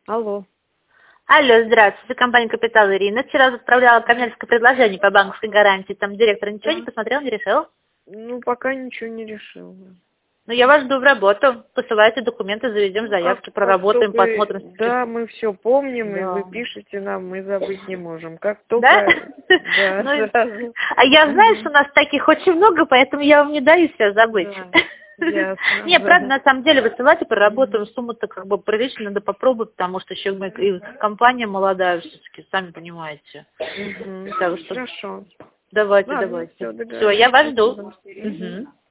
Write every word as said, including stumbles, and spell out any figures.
Алло. Алло, здравствуйте, компания «Капитал» Ирина. Вчера отправляла коммерческое предложение по банковской гарантии. Там директор ничего Да. не посмотрел, не решил? Ну, пока ничего не решил. Ну, я вас жду в работу. Посылайте документы, заведем Ну, как, заявки, как проработаем, только... посмотрим. Да, мы все помним, и Да. вы пишете нам, мы забыть не можем. Как Да? только... Да, Ну, и- сразу. а я знаю, что Мгм. у нас таких очень много, поэтому я вам не даю себя забыть. Да, ясно. Не, правда, на самом деле, высылайте, проработаем, Мгм. сумму-то как бы прилично, надо попробовать, потому что еще мы, и компания молодая все-таки, сами понимаете. Мгм. Так что Хорошо. давайте, Ладно, давайте. все, Все, я договорились. вас жду. Спасибо. Мгм. Мгм.